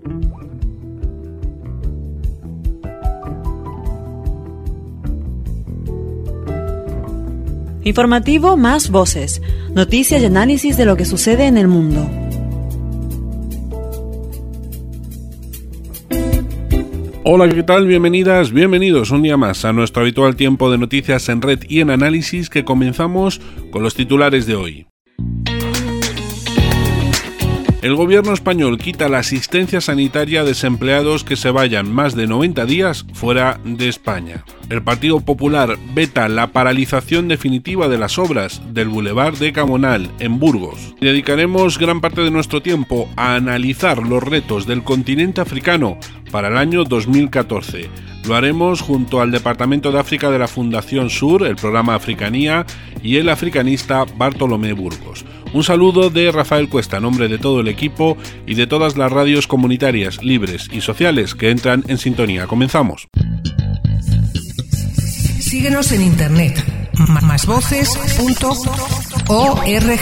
Informativo Más Voces, noticias y análisis de lo que sucede en el mundo. Hola, ¿qué tal? Bienvenidas, bienvenidos un día más a nuestro habitual tiempo de noticias en red y en análisis, que comenzamos con los titulares de hoy. El gobierno español quita la asistencia sanitaria a desempleados que se vayan más de 90 días fuera de España. El Partido Popular veta la paralización definitiva de las obras del Boulevard de Camonal, en Burgos. Dedicaremos gran parte de nuestro tiempo a analizar los retos del continente africano para el año 2014. Lo haremos junto al Departamento de África de la Fundación Sur, el programa Africanía y el africanista Bartolomé Burgos. Un saludo de Rafael Cuesta, en nombre de todo el equipo y de todas las radios comunitarias, libres y sociales que entran en sintonía. Comenzamos. Síguenos en internet, másvoces.org.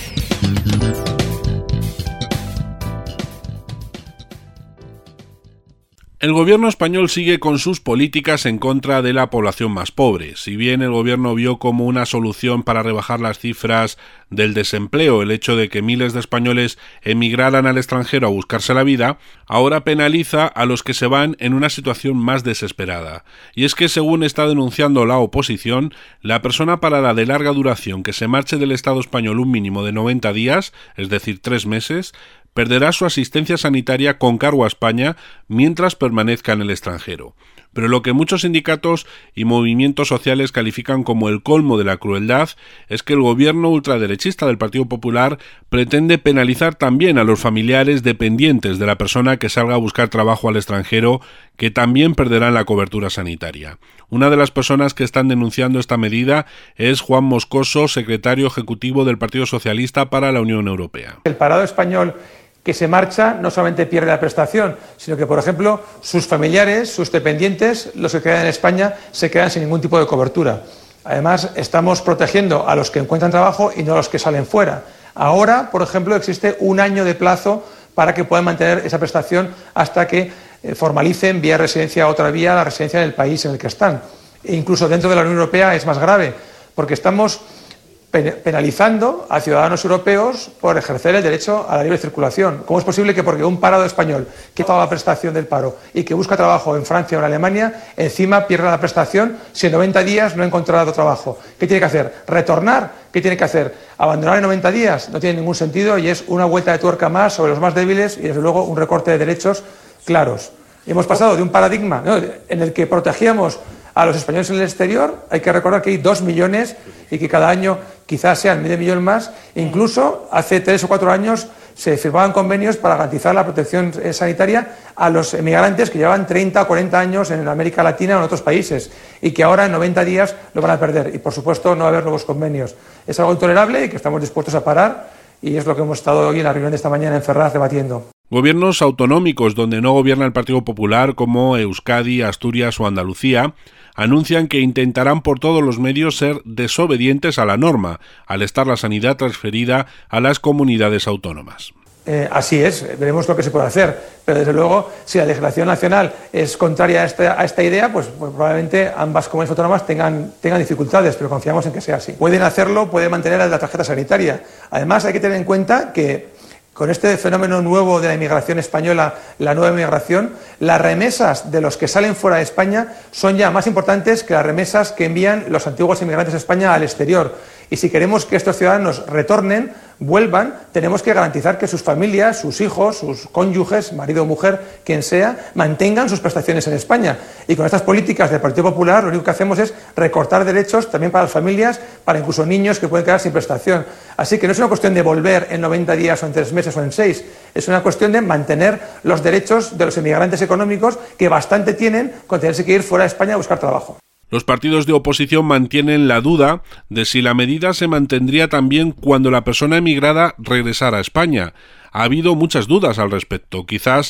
El gobierno español sigue con sus políticas en contra de la población más pobre. Si bien el gobierno vio como una solución para rebajar las cifras del desempleo el hecho de que miles de españoles emigraran al extranjero a buscarse la vida, ahora penaliza a los que se van en una situación más desesperada. Y es que, según está denunciando la oposición, la persona parada de larga duración que se marche del Estado español un mínimo de 90 días, es decir, 3 meses, perderá su asistencia sanitaria con cargo a España mientras permanezca en el extranjero. Pero lo que muchos sindicatos y movimientos sociales califican como el colmo de la crueldad es que el gobierno ultraderechista del Partido Popular pretende penalizar también a los familiares dependientes de la persona que salga a buscar trabajo al extranjero, que también perderán la cobertura sanitaria. Una de las personas que están denunciando esta medida es Juan Moscoso, secretario ejecutivo del Partido Socialista para la Unión Europea. El parado español que se marcha no solamente pierde la prestación, sino que, por ejemplo, sus familiares, sus dependientes, los que quedan en España, se quedan sin ningún tipo de cobertura. Además, estamos protegiendo a los que encuentran trabajo y no a los que salen fuera. Ahora, por ejemplo, existe 1 año de plazo para que puedan mantener esa prestación hasta que formalicen vía residencia otra vía la residencia en el país en el que están. E incluso dentro de la Unión Europea es más grave, porque estamos penalizando a ciudadanos europeos por ejercer el derecho a la libre circulación. ¿Cómo es posible que porque un parado español que ha pagado la prestación del paro y que busca trabajo en Francia o en Alemania, encima pierda la prestación si en 90 días no ha encontrado trabajo? ¿Qué tiene que hacer? ¿Retornar? ¿Qué tiene que hacer? ¿Abandonar en 90 días? No tiene ningún sentido y es una vuelta de tuerca más sobre los más débiles y, desde luego, un recorte de derechos claros. Hemos pasado de un paradigma, ¿no?, en el que protegíamos a los españoles en el exterior. Hay que recordar que hay 2 millones y que cada año quizás sean medio millón más. Incluso hace 3 o 4 años se firmaban convenios para garantizar la protección sanitaria a los emigrantes que llevan 30 o 40 años en América Latina o en otros países y que ahora en 90 días lo van a perder. Y, por supuesto, no va a haber nuevos convenios. Es algo intolerable y que estamos dispuestos a parar, y es lo que hemos estado hoy en la reunión de esta mañana en Ferraz debatiendo. Gobiernos autonómicos donde no gobierna el Partido Popular, como Euskadi, Asturias o Andalucía, anuncian que intentarán por todos los medios ser desobedientes a la norma, al estar la sanidad transferida a las comunidades autónomas. Así es, veremos lo que se puede hacer, pero desde luego, si la legislación nacional es contraria a esta idea, pues probablemente ambas comunidades autónomas tengan dificultades, pero confiamos en que sea así. Pueden hacerlo, pueden mantener la tarjeta sanitaria. Además, hay que tener en cuenta que con este fenómeno nuevo de la inmigración española, la nueva inmigración, las remesas de los que salen fuera de España son ya más importantes que las remesas que envían los antiguos inmigrantes a España al exterior. Y si queremos que estos ciudadanos retornen, vuelvan, tenemos que garantizar que sus familias, sus hijos, sus cónyuges, marido o mujer, quien sea, mantengan sus prestaciones en España. Y con estas políticas del Partido Popular lo único que hacemos es recortar derechos también para las familias, para incluso niños que pueden quedar sin prestación. Así que no es una cuestión de volver en 90 días o en 3 meses o en 6, es una cuestión de mantener los derechos de los inmigrantes económicos, que bastante tienen con tenerse que ir fuera de España a buscar trabajo. Los partidos de oposición mantienen la duda de si la medida se mantendría también cuando la persona emigrada regresara a España. Ha habido muchas dudas al respecto. Quizás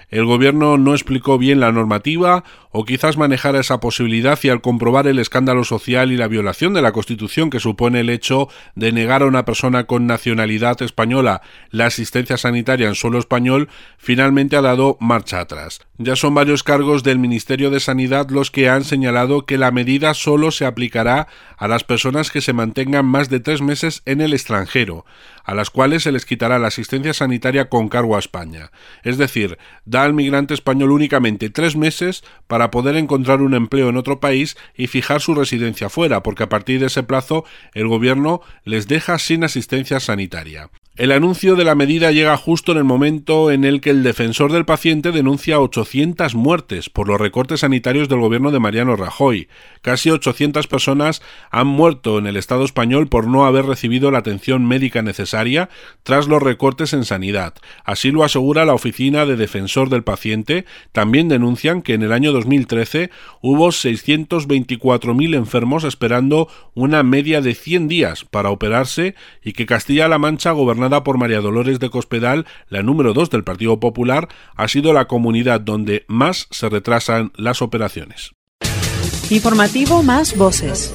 el gobierno no explicó bien la normativa o quizás manejara esa posibilidad y al comprobar el escándalo social y la violación de la Constitución que supone el hecho de negar a una persona con nacionalidad española la asistencia sanitaria en suelo español, finalmente ha dado marcha atrás. Ya son varios cargos del Ministerio de Sanidad los que han señalado que la medida solo se aplicará a las personas que se mantengan más de 3 meses en el extranjero, a las cuales se les quitará la asistencia sanitaria con cargo a España. Es decir, da al migrante español únicamente 3 meses para poder encontrar un empleo en otro país y fijar su residencia fuera, porque a partir de ese plazo el gobierno les deja sin asistencia sanitaria. El anuncio de la medida llega justo en el momento en el que el defensor del paciente denuncia 800 muertes por los recortes sanitarios del gobierno de Mariano Rajoy. Casi 800 personas han muerto en el Estado español por no haber recibido la atención médica necesaria tras los recortes en sanidad. Así lo asegura la Oficina de Defensor del Paciente. También denuncian que en el año 2013 hubo 624.000 enfermos esperando una media de 100 días para operarse y que Castilla-La Mancha, gobernada por María Dolores de Cospedal, la número 2 del Partido Popular, ha sido la comunidad donde más se retrasan las operaciones. Informativo Más Voces.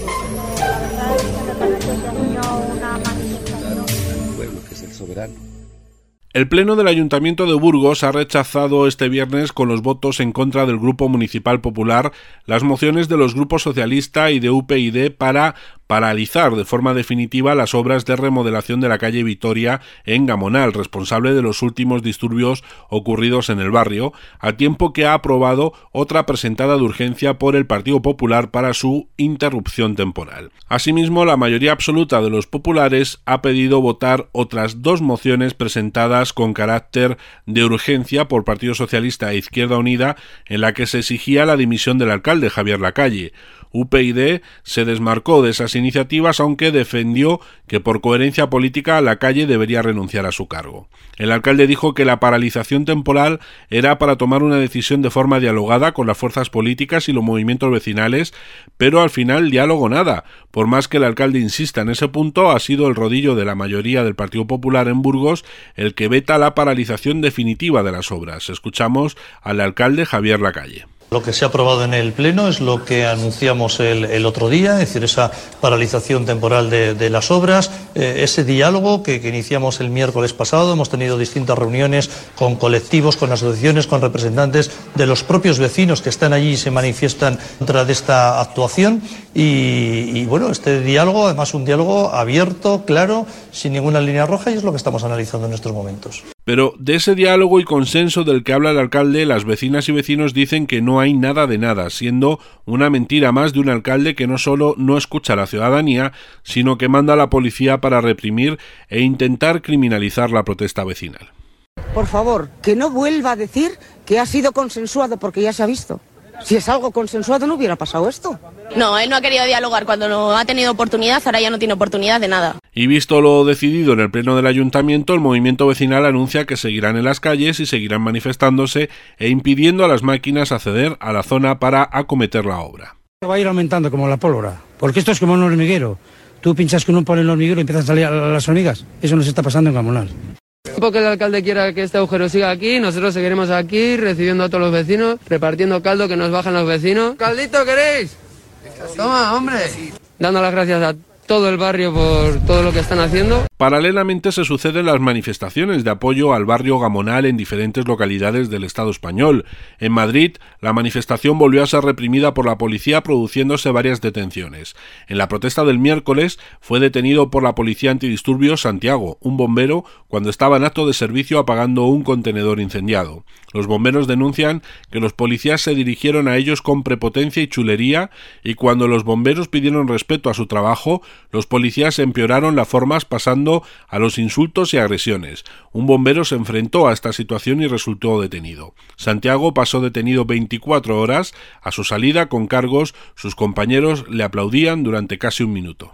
El Pleno del Ayuntamiento de Burgos ha rechazado este viernes, con los votos en contra del Grupo Municipal Popular, las mociones de los grupos socialista y de UPyD para paralizar de forma definitiva las obras de remodelación de la calle Vitoria en Gamonal, responsable de los últimos disturbios ocurridos en el barrio, al tiempo que ha aprobado otra presentada de urgencia por el Partido Popular para su interrupción temporal. Asimismo, la mayoría absoluta de los populares ha pedido votar otras 2 mociones presentadas con carácter de urgencia por Partido Socialista e Izquierda Unida, en la que se exigía la dimisión del alcalde Javier Lacalle. UPyD se desmarcó de esas iniciativas, aunque defendió que por coherencia política Lacalle debería renunciar a su cargo. El alcalde dijo que la paralización temporal era para tomar una decisión de forma dialogada con las fuerzas políticas y los movimientos vecinales, pero al final diálogo nada. Por más que el alcalde insista en ese punto, ha sido el rodillo de la mayoría del Partido Popular en Burgos el que veta la paralización definitiva de las obras. Escuchamos al alcalde Javier Lacalle. Lo que se ha aprobado en el Pleno es lo que anunciamos el otro día, es decir, esa paralización temporal de las obras, ese diálogo que iniciamos el miércoles pasado. Hemos tenido distintas reuniones con colectivos, con asociaciones, con representantes de los propios vecinos que están allí y se manifiestan contra de esta actuación. Y bueno, este diálogo, además un diálogo abierto, claro, sin ninguna línea roja, y es lo que estamos analizando en estos momentos. Pero de ese diálogo y consenso del que habla el alcalde, las vecinas y vecinos dicen que no hay nada de nada, siendo una mentira más de un alcalde que no solo no escucha a la ciudadanía, sino que manda a la policía para reprimir e intentar criminalizar la protesta vecinal. Por favor, que no vuelva a decir que ha sido consensuado, porque ya se ha visto. Si es algo consensuado no hubiera pasado esto. No, él no ha querido dialogar cuando no ha tenido oportunidad, ahora ya no tiene oportunidad de nada. Y visto lo decidido en el Pleno del Ayuntamiento, el movimiento vecinal anuncia que seguirán en las calles y seguirán manifestándose e impidiendo a las máquinas acceder a la zona para acometer la obra. Va a ir aumentando como la pólvora, porque esto es como un hormiguero. Tú pinchas con un palo en el hormiguero y empiezan a salir las hormigas. Eso nos está pasando en Gamonal. Porque el alcalde quiera que este agujero siga aquí, nosotros seguiremos aquí recibiendo a todos los vecinos, repartiendo caldo que nos bajan los vecinos. ¿Caldito queréis? Toma, hombre. Dando las gracias a todo el barrio por todo lo que están haciendo. Paralelamente se suceden las manifestaciones de apoyo al barrio Gamonal en diferentes localidades del Estado español. En Madrid, la manifestación volvió a ser reprimida por la policía, produciéndose varias detenciones. En la protesta del miércoles fue detenido por la policía antidisturbios Santiago, un bombero, cuando estaba en acto de servicio apagando un contenedor incendiado. Los bomberos denuncian que los policías se dirigieron a ellos con prepotencia y chulería, y cuando los bomberos pidieron respeto a su trabajo, los policías empeoraron las formas pasando a los insultos y agresiones. Un bombero se enfrentó a esta situación y resultó detenido. Santiago pasó detenido 24 horas. A su salida con cargos, sus compañeros le aplaudían durante casi un minuto.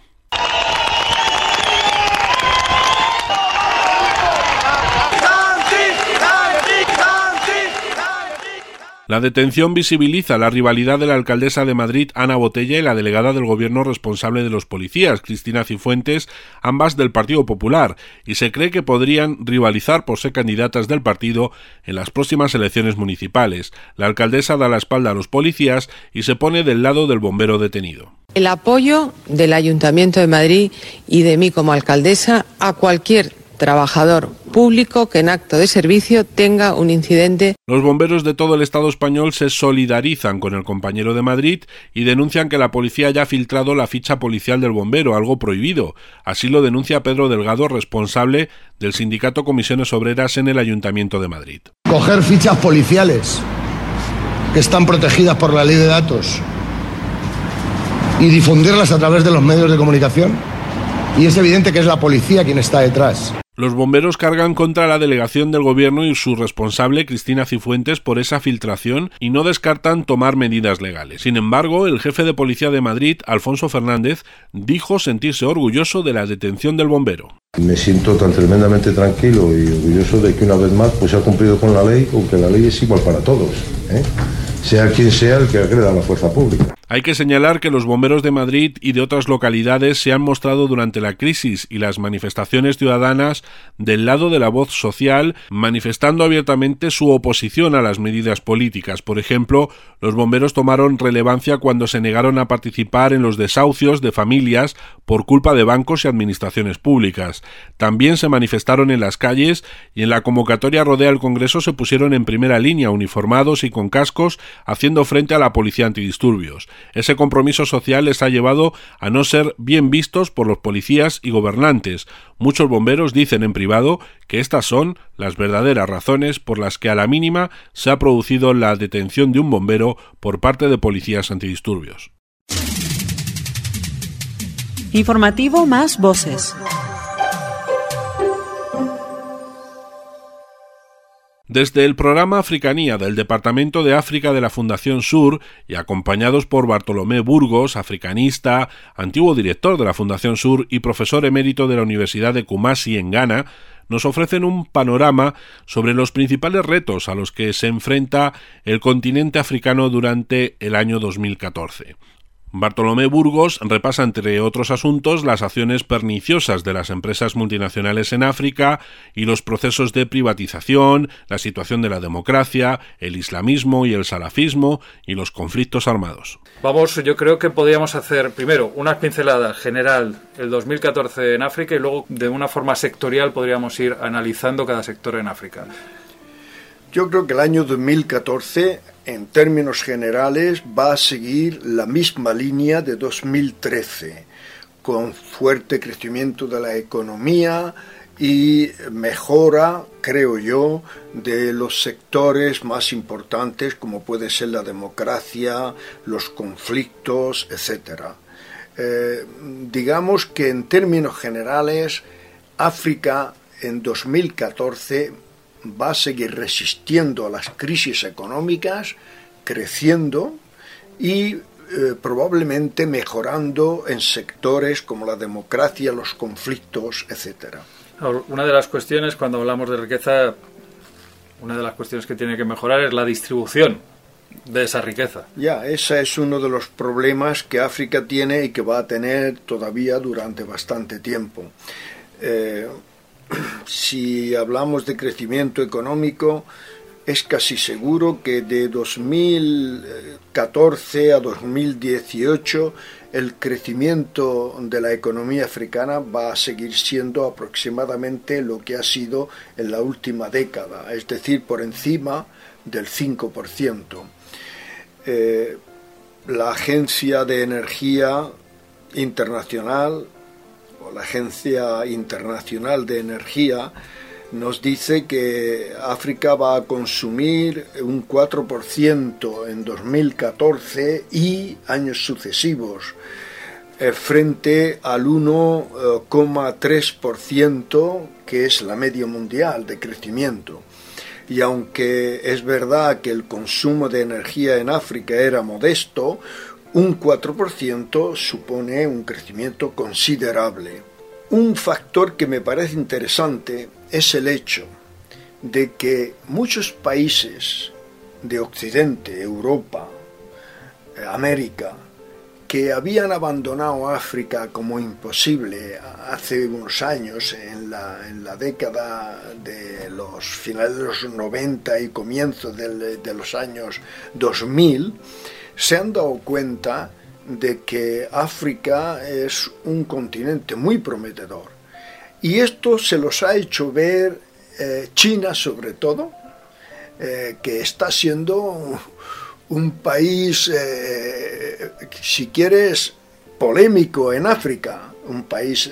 La detención visibiliza la rivalidad de la alcaldesa de Madrid, Ana Botella, y la delegada del gobierno responsable de los policías, Cristina Cifuentes, ambas del Partido Popular, y se cree que podrían rivalizar por ser candidatas del partido en las próximas elecciones municipales. La alcaldesa da la espalda a los policías y se pone del lado del bombero detenido. El apoyo del Ayuntamiento de Madrid y de mí como alcaldesa a cualquier trabajador público que en acto de servicio tenga un incidente. Los bomberos de todo el Estado español se solidarizan con el compañero de Madrid y denuncian que la policía haya filtrado la ficha policial del bombero, algo prohibido. Así lo denuncia Pedro Delgado, responsable del sindicato Comisiones Obreras en el Ayuntamiento de Madrid. Coger fichas policiales que están protegidas por la ley de datos y difundirlas a través de los medios de comunicación, y es evidente que es la policía quien está detrás. Los bomberos cargan contra la delegación del gobierno y su responsable, Cristina Cifuentes, por esa filtración y no descartan tomar medidas legales. Sin embargo, el jefe de policía de Madrid, Alfonso Fernández, dijo sentirse orgulloso de la detención del bombero. Me siento tan tremendamente tranquilo y orgulloso de que una vez más se ha cumplido con la ley, aunque la ley es igual para todos, sea quien sea el que agreda a la fuerza pública. Hay que señalar que los bomberos de Madrid y de otras localidades se han mostrado durante la crisis y las manifestaciones ciudadanas del lado de la voz social, manifestando abiertamente su oposición a las medidas políticas. Por ejemplo, los bomberos tomaron relevancia cuando se negaron a participar en los desahucios de familias por culpa de bancos y administraciones públicas. También se manifestaron en las calles y en la convocatoria Rodea el Congreso se pusieron en primera línea, uniformados y con cascos, haciendo frente a la policía antidisturbios. Ese compromiso social les ha llevado a no ser bien vistos por los policías y gobernantes. Muchos bomberos dicen en privado que estas son las verdaderas razones por las que a la mínima se ha producido la detención de un bombero por parte de policías antidisturbios. Informativo Más Voces. Desde el programa Africanía del Departamento de África de la Fundación Sur y acompañados por Bartolomé Burgos, africanista, antiguo director de la Fundación Sur y profesor emérito de la Universidad de Kumasi en Ghana, nos ofrecen un panorama sobre los principales retos a los que se enfrenta el continente africano durante el año 2014. Bartolomé Burgos repasa, entre otros asuntos, las acciones perniciosas de las empresas multinacionales en África y los procesos de privatización, la situación de la democracia, el islamismo y el salafismo y los conflictos armados. Yo creo que podríamos hacer primero una pincelada general el 2014 en África y luego de una forma sectorial podríamos ir analizando cada sector en África. Yo creo que el año 2014, en términos generales, va a seguir la misma línea de 2013, con fuerte crecimiento de la economía y mejora, creo yo, de los sectores más importantes, como puede ser la democracia, los conflictos, etc. Digamos que en términos generales, África en 2014 va a seguir resistiendo a las crisis económicas, creciendo y probablemente mejorando en sectores como la democracia, los conflictos, etc. Una de las cuestiones, cuando hablamos de riqueza, una de las cuestiones que tiene que mejorar es la distribución de esa riqueza. Ese es uno de los problemas que África tiene y que va a tener todavía durante bastante tiempo. Si hablamos de crecimiento económico, es casi seguro que de 2014 a 2018 el crecimiento de la economía africana va a seguir siendo aproximadamente lo que ha sido en la última década, es decir, por encima del 5%. La Agencia de Energía Internacional la Agencia Internacional de Energía nos dice que África va a consumir un 4% en 2014 y años sucesivos, frente al 1,3% que es la media mundial de crecimiento. Y aunque es verdad que el consumo de energía en África era modesto, un 4% supone un crecimiento considerable. Un factor que me parece interesante es el hecho de que muchos países de Occidente, Europa, América, que habían abandonado África como imposible hace unos años, en la década de los finales de los 90 y comienzos de los años 2000, se han dado cuenta de que África es un continente muy prometedor. Y esto se los ha hecho ver China, sobre todo, que está siendo un país, si quieres, polémico en África, un país,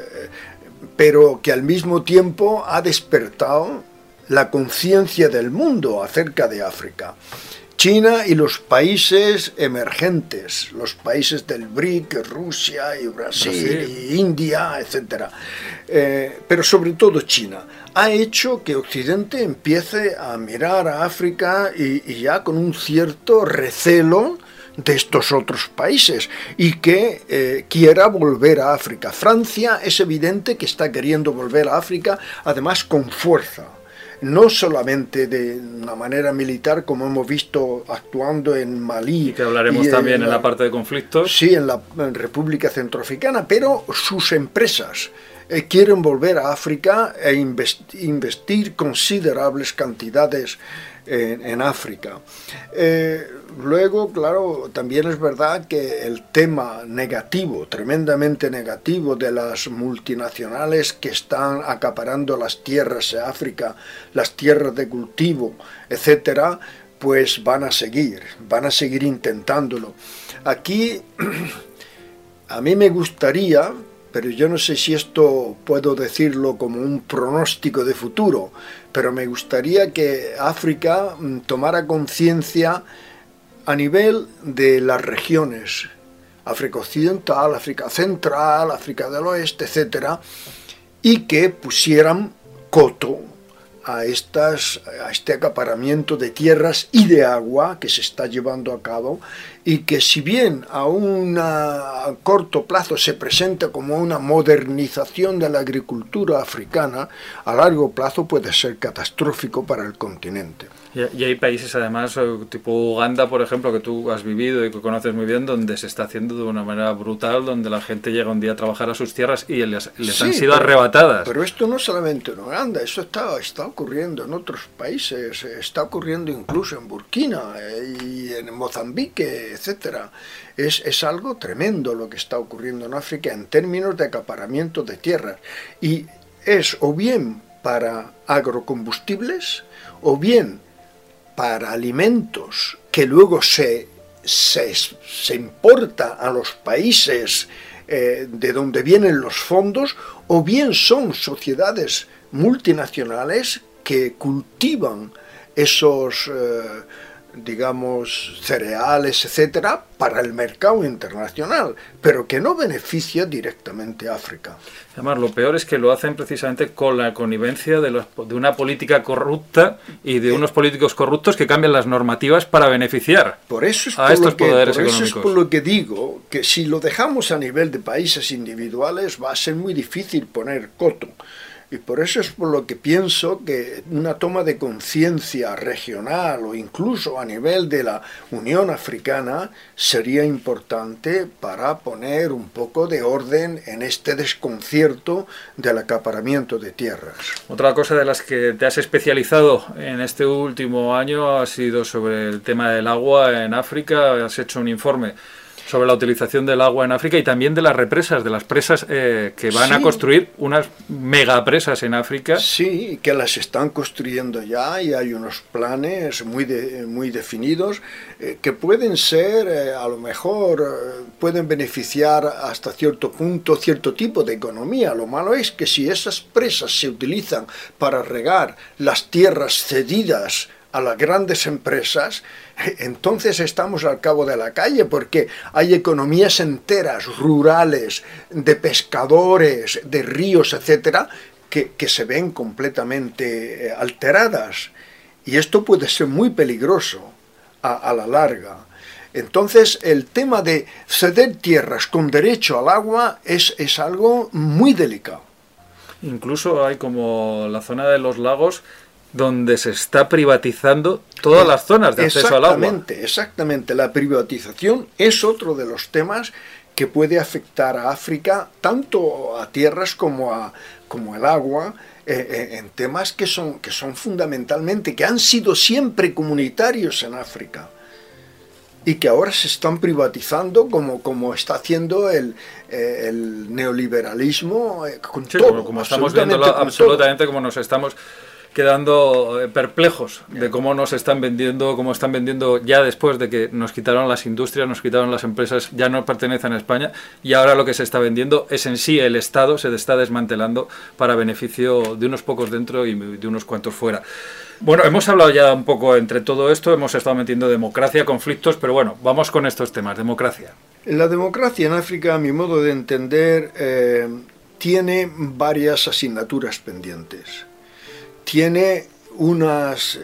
pero que al mismo tiempo ha despertado la conciencia del mundo acerca de África. China y los países emergentes, los países del BRIC, Rusia y Brasil y India, etc. Pero sobre todo China, ha hecho que Occidente empiece a mirar a África y ya con un cierto recelo de estos otros países y que quiera volver a África. Francia es evidente que está queriendo volver a África, además con fuerza. No solamente de una manera militar, como hemos visto actuando en Malí. Y que hablaremos también en la parte de conflictos. Sí, en la República Centroafricana, pero sus empresas quieren volver a África e investir considerables cantidades en África. Luego, claro, también es verdad que el tema negativo, tremendamente negativo, de las multinacionales que están acaparando las tierras de África, las tierras de cultivo, etcétera, pues van a seguir intentándolo. Aquí, a mí me gustaría, pero yo no sé si esto puedo decirlo como un pronóstico de futuro, pero me gustaría que África tomara conciencia a nivel de las regiones, África Occidental, África Central, África del Oeste, etcétera, y que pusieran coto a este acaparamiento de tierras y de agua que se está llevando a cabo, y que si bien a corto plazo se presenta como una modernización de la agricultura africana, a largo plazo puede ser catastrófico para el continente. Y hay países además, tipo Uganda, por ejemplo, que tú has vivido y que conoces muy bien, donde se está haciendo de una manera brutal, donde la gente llega un día a trabajar a sus tierras y les han sido arrebatadas. Pero esto no solamente en Uganda, eso está ocurriendo en otros países, está ocurriendo incluso en Burkina y en Mozambique, etcétera. Es algo tremendo lo que está ocurriendo en África en términos de acaparamiento de tierras. Y es o bien para agrocombustibles, o bien para alimentos que luego se importa a los países de donde vienen los fondos, o bien son sociedades multinacionales que cultivan esos digamos, cereales, etcétera, para el mercado internacional, pero que no beneficia directamente a África. Además, lo peor es que lo hacen precisamente con la connivencia de una política corrupta y de unos políticos corruptos que cambian las normativas para beneficiar a estos poderes económicos. Por eso es por lo que digo que si lo dejamos a nivel de países individuales va a ser muy difícil poner coto. Y por eso es por lo que pienso que una toma de conciencia regional o incluso a nivel de la Unión Africana sería importante para poner un poco de orden en este desconcierto del acaparamiento de tierras. Otra cosa de las que te has especializado en este último año ha sido sobre el tema del agua en África. Has hecho un informe sobre la utilización del agua en África y también de las represas, de las presas que van a construir unas megapresas en África. Sí, que las están construyendo ya y hay unos planes muy definidos que pueden ser, a lo mejor, pueden beneficiar hasta cierto punto cierto tipo de economía. Lo malo es que si esas presas se utilizan para regar las tierras cedidas a las grandes empresas, entonces estamos al cabo de la calle, porque hay economías enteras, rurales, de pescadores, de ríos, etcétera, que se ven completamente alteradas. Y esto puede ser muy peligroso a la larga. Entonces, el tema de ceder tierras con derecho al agua es algo muy delicado. Incluso hay como la zona de los lagos donde se está privatizando todas las zonas de acceso al agua. Exactamente. La privatización es otro de los temas que puede afectar a África, tanto a tierras como al agua, en temas que son fundamentalmente, que han sido siempre comunitarios en África y que ahora se están privatizando como está haciendo el neoliberalismo con todo. Como estamos viendo absolutamente, como nos estamos quedando perplejos de cómo nos están vendiendo, cómo están vendiendo ya después de que nos quitaron las industrias, nos quitaron las empresas, ya no pertenecen a España, y ahora lo que se está vendiendo es en sí el Estado, se está desmantelando para beneficio de unos pocos dentro y de unos cuantos fuera. Bueno, hemos hablado ya un poco entre todo esto, hemos estado metiendo democracia, conflictos, pero bueno, vamos con estos temas, democracia. La democracia en África, a mi modo de entender, tiene varias asignaturas pendientes. Tiene unos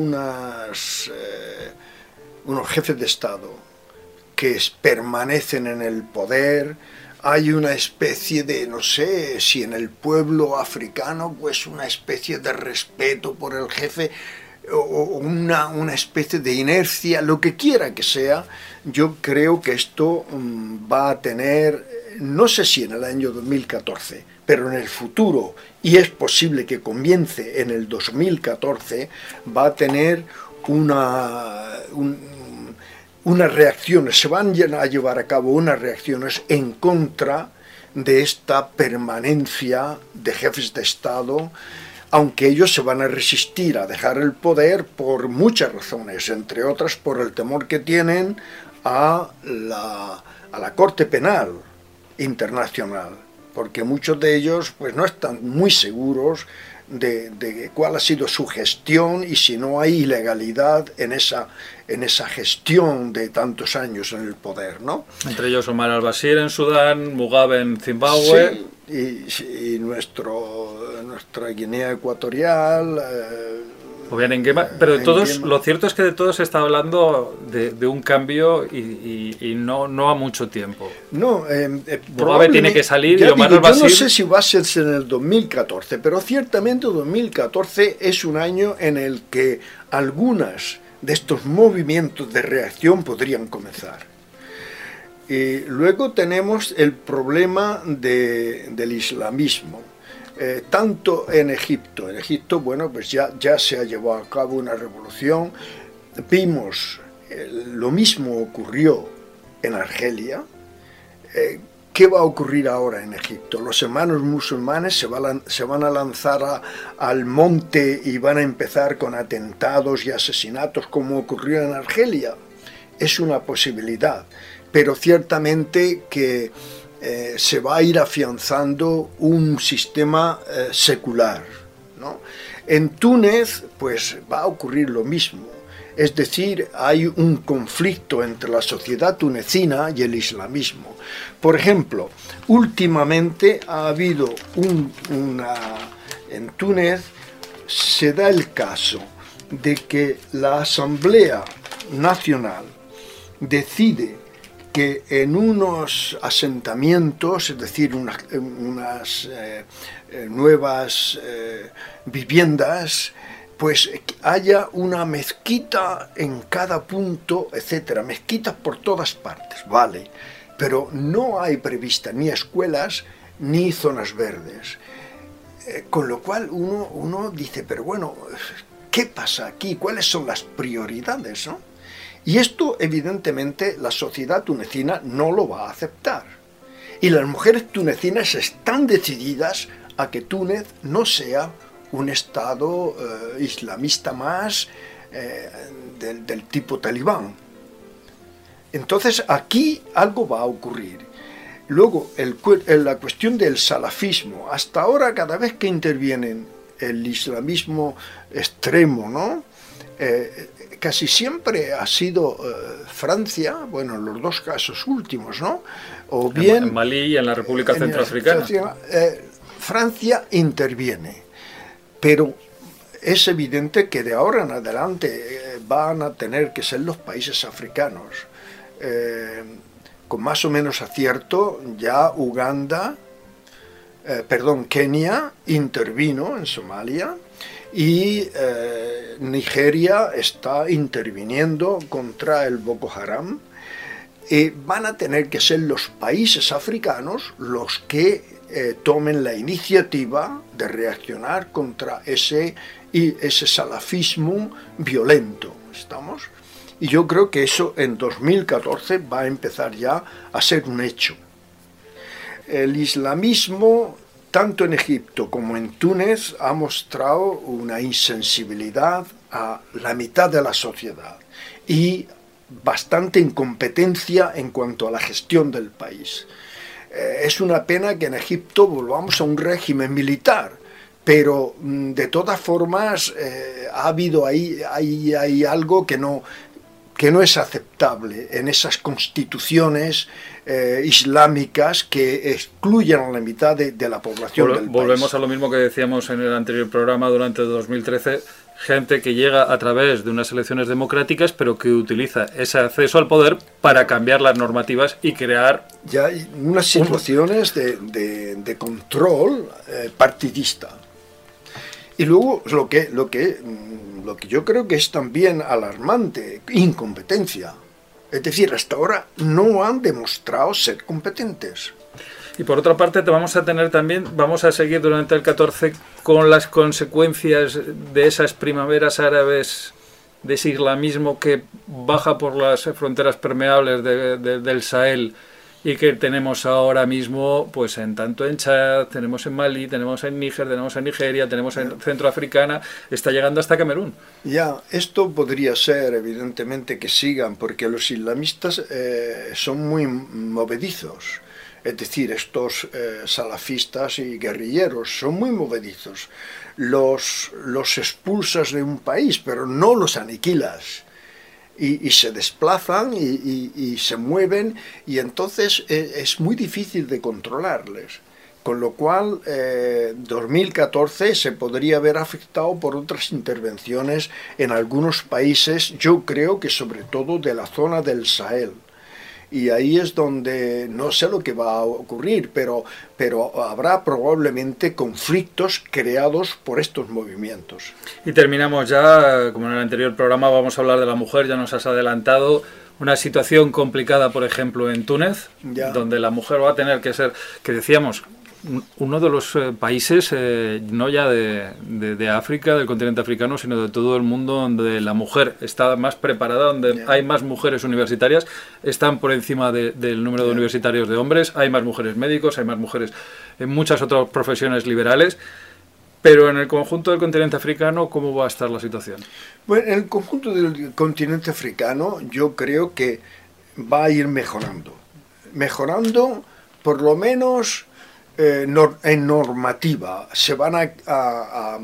jefes de Estado que permanecen en el poder. Hay una especie de, no sé, si en el pueblo africano, pues una especie de respeto por el jefe o una especie de inercia, lo que quiera que sea. Yo creo que esto va a tener, no sé si en el año 2014, pero en el futuro, y es posible que comience en el 2014, va a tener unas reacciones, se van a llevar a cabo unas reacciones en contra de esta permanencia de jefes de Estado, aunque ellos se van a resistir a dejar el poder por muchas razones, entre otras por el temor que tienen a la Corte Penal Internacional, porque muchos de ellos pues no están muy seguros de cuál ha sido su gestión y si no hay ilegalidad en esa gestión de tantos años en el poder, ¿no? Entre ellos Omar al-Bashir en Sudán, Mugabe en Zimbabue. Sí, y nuestra Guinea Ecuatorial. Pero de todos, lo cierto es que de todos se está hablando de un cambio y no a mucho tiempo. No, Mugabe tiene que salir y Omar al-Bashir. Yo no sé no si va a ser en el 2014, pero ciertamente 2014 es un año en el que algunas de estos movimientos de reacción podrían comenzar. Y luego tenemos el problema del islamismo. Tanto en Egipto, bueno, pues ya se ha llevado a cabo una revolución, vimos, lo mismo ocurrió en Argelia. ¿Qué va a ocurrir ahora en Egipto? Los hermanos musulmanes se van a lanzar al monte y van a empezar con atentados y asesinatos como ocurrió en Argelia. Es una posibilidad, pero ciertamente que se va a ir afianzando un sistema secular, ¿no? En Túnez, pues va a ocurrir lo mismo. Es decir, hay un conflicto entre la sociedad tunecina y el islamismo. Por ejemplo, últimamente ha habido en Túnez se da el caso de que la Asamblea Nacional decide que en unos asentamientos, es decir, unas nuevas viviendas, pues haya una mezquita en cada punto, etcétera, mezquitas por todas partes, vale, pero no hay prevista ni escuelas ni zonas verdes, con lo cual uno dice, pero bueno, ¿qué pasa aquí? ¿Cuáles son las prioridades, no? Y esto, evidentemente, la sociedad tunecina no lo va a aceptar. Y las mujeres tunecinas están decididas a que Túnez no sea un estado islamista más del tipo talibán. Entonces, aquí algo va a ocurrir. Luego, la cuestión del salafismo. Hasta ahora, cada vez que intervienen el islamismo extremo, ¿no? Casi siempre ha sido Francia, bueno, en los dos casos últimos, ¿no? O bien en Malí y en la República Centroafricana. Francia interviene, pero es evidente que de ahora en adelante van a tener que ser los países africanos. Con más o menos acierto, ya Kenia intervino en Somalia. y Nigeria está interviniendo contra el Boko Haram. Van a tener que ser los países africanos los que tomen la iniciativa de reaccionar contra ese salafismo violento. ¿Estamos? Y yo creo que eso en 2014 va a empezar ya a ser un hecho. El islamismo, tanto en Egipto como en Túnez, ha mostrado una insensibilidad a la mitad de la sociedad y bastante incompetencia en cuanto a la gestión del país. Es una pena que en Egipto volvamos a un régimen militar, pero de todas formas ha habido hay algo que no es aceptable en esas constituciones islámicas que excluyen a la mitad de la población del país. Volvemos a lo mismo que decíamos en el anterior programa durante 2013, gente que llega a través de unas elecciones democráticas, pero que utiliza ese acceso al poder para cambiar las normativas y crear... Ya hay unas situaciones de control partidista. Y luego lo que yo creo que es también alarmante, incompetencia. Es decir, hasta ahora no han demostrado ser competentes. Y por otra parte vamos a seguir durante el 14 con las consecuencias de esas primaveras árabes, de ese islamismo que baja por las fronteras permeables del Sahel y que tenemos ahora mismo, pues tanto en Chad, tenemos en Malí, tenemos en Níger, tenemos en Nigeria, tenemos en Centroafricana, está llegando hasta Camerún. Ya, esto podría ser evidentemente que sigan, porque los islamistas son muy movedizos. Es decir, estos salafistas y guerrilleros son muy movedizos. Los expulsas de un país, pero no los aniquilas. Y se desplazan y se mueven, y entonces es muy difícil de controlarles. Con lo cual, 2014 se podría haber afectado por otras intervenciones en algunos países, yo creo que sobre todo de la zona del Sahel. Y ahí es donde no sé lo que va a ocurrir, pero habrá probablemente conflictos creados por estos movimientos. Y terminamos ya, como en el anterior programa vamos a hablar de la mujer, ya nos has adelantado, una situación complicada, por ejemplo, en Túnez, donde la mujer va a tener que ser, que decíamos, uno de los países, no ya de África, del continente africano, sino de todo el mundo, donde la mujer está más preparada, donde hay más mujeres universitarias, están por encima del número de universitarios de hombres, hay más mujeres médicos, hay más mujeres en muchas otras profesiones liberales. Pero en el conjunto del continente africano, ¿cómo va a estar la situación? Bueno, en el conjunto del continente africano yo creo que va a ir mejorando. Mejorando por lo menos en normativa. Se van a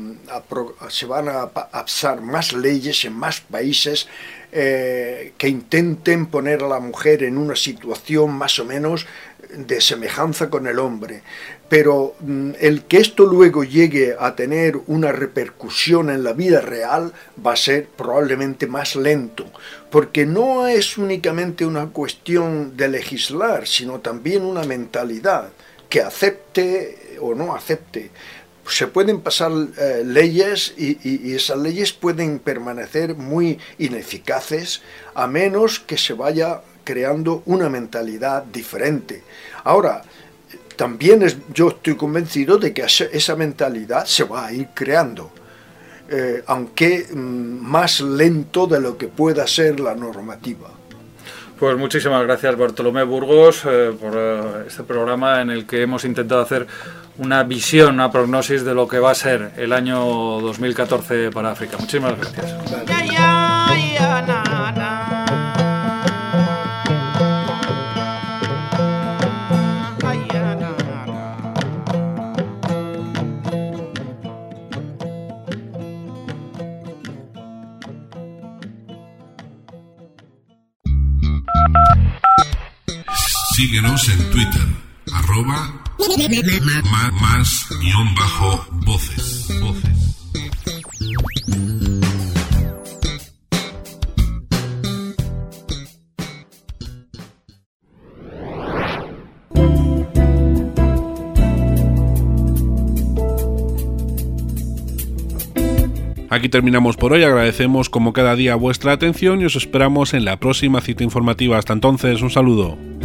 pasar más leyes en más países que intenten poner a la mujer en una situación más o menos de semejanza con el hombre. Pero el que esto luego llegue a tener una repercusión en la vida real va a ser probablemente más lento, porque no es únicamente una cuestión de legislar, sino también una mentalidad que acepte o no acepte. Se pueden pasar leyes y esas leyes pueden permanecer muy ineficaces a menos que se vaya creando una mentalidad diferente. Ahora, también yo estoy convencido de que esa mentalidad se va a ir creando, aunque más lento de lo que pueda ser la normativa. Pues muchísimas gracias, Bartolomé Burgos, por este programa en el que hemos intentado hacer una visión, una prognosis de lo que va a ser el año 2014 para África. Muchísimas gracias. Síguenos en Twitter, @más_voces. Aquí terminamos por hoy, agradecemos como cada día vuestra atención y os esperamos en la próxima cita informativa. Hasta entonces, un saludo.